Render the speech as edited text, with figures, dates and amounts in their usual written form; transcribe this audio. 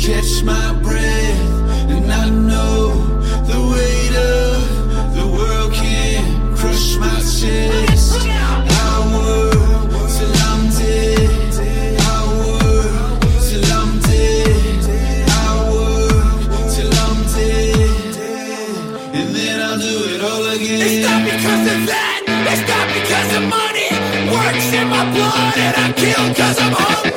catch my breath, and I know the weight of the world can't crush my chest. I work till I'm dead. I work till I'm dead. I work till I'm dead, and then I'll do it all again. It's not because of that, it's not because of money. Works in my blood and I kill cause I'm hungry.